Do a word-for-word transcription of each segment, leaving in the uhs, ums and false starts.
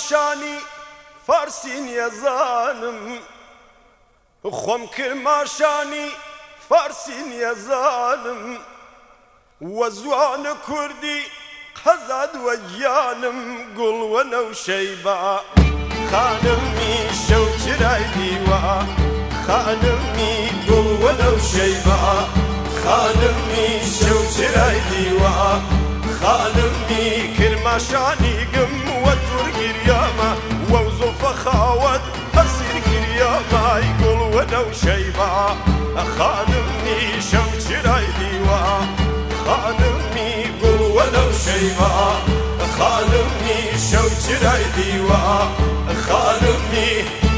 ماشانی فارسی نیەزانم خۆم کرد ماشانی فارسی نیەزانم وە زوانە کوردی قەزاد وە گیانم گوڵوە نەوشەیبە خانمی شەو چرای دیوە خانمی گوڵوە نەوشەیبە خانمی شەو چرای دیوە خانمی کرماشانی گم وە تورگیریامە وە زۆفە خاوەت ئەسیر گریامای گوڵوە نەوشەیبە خانمی شەو چرای دیوە خانمی گوڵوە نەوشەیبە خانمی شەو چرای دیوە خانمی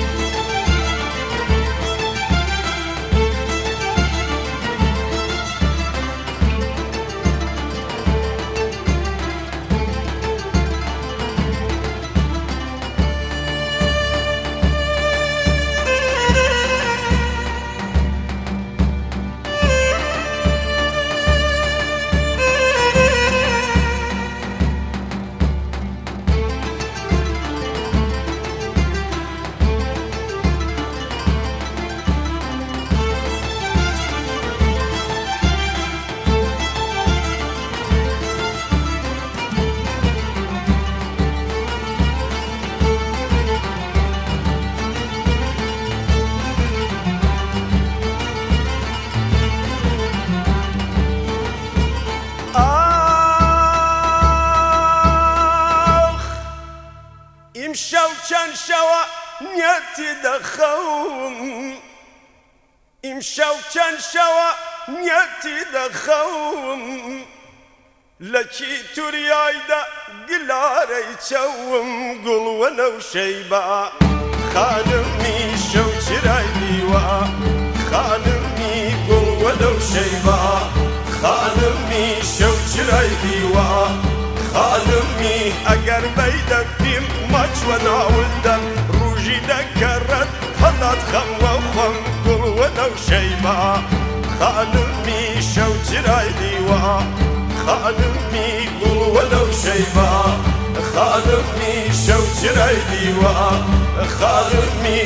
ئیمشەو چەند شەوە نیەتی دەخەوم ئیمشەو چەند شەوە نیەتی دەخەوم لە چیتوریایدا گلارەی چەوم گوڵوە نەوشەیبە خانمی شەو چرای دیوە خانمی گوڵوە نەوشەیبە خانمی شەو چرای دیوە خانمی ئەگەر بەی دەبتیم ماچوە ناولدەم ڕوژی دەگەڕێت هەڵات خەموە خۆم گوڵوە نەوشەیبە خانمی شەو چرای دیوە خانمی گوڵوە نەوشەیبە خانمی شەو چرای دیوە خانمی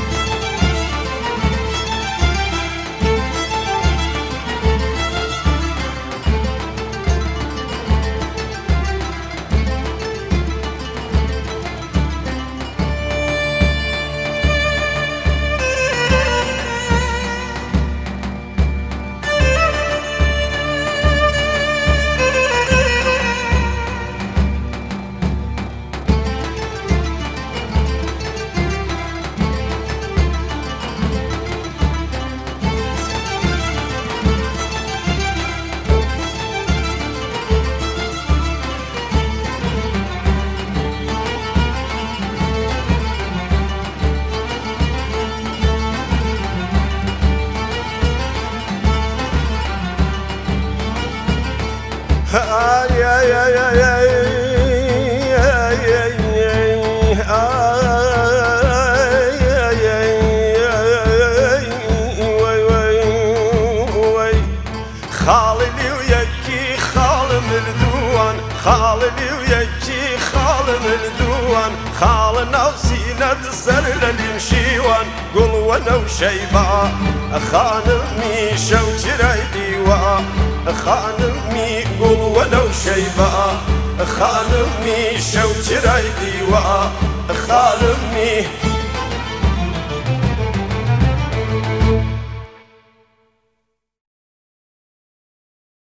Ay ay ay ay ay خالي وياكي خال مردوان خالي وياكي خال مردوان خالنا وسينة سر للمشيوان قلوة نوشيبة خانمي شو جراي ديوان خانمي قلوة نوشيبة خانمي شو جراي ديوان خانمي